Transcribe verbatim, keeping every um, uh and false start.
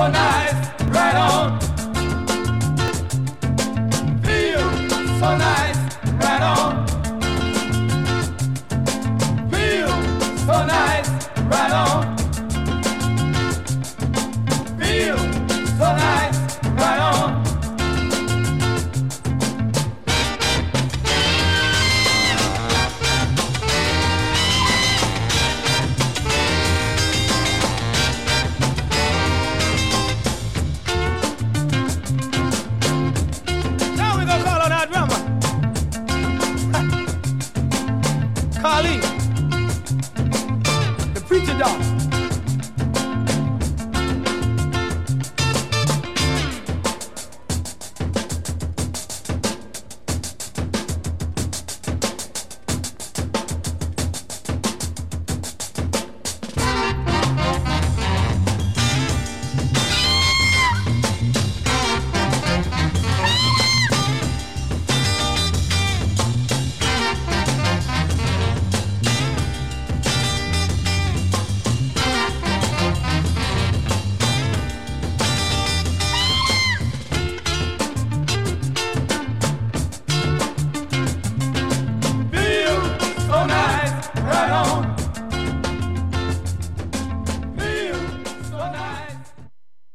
nice, right on. Feel so nice, right on. Feel so nice, right on. Feel so nice, right on. Carly, the preacher dog.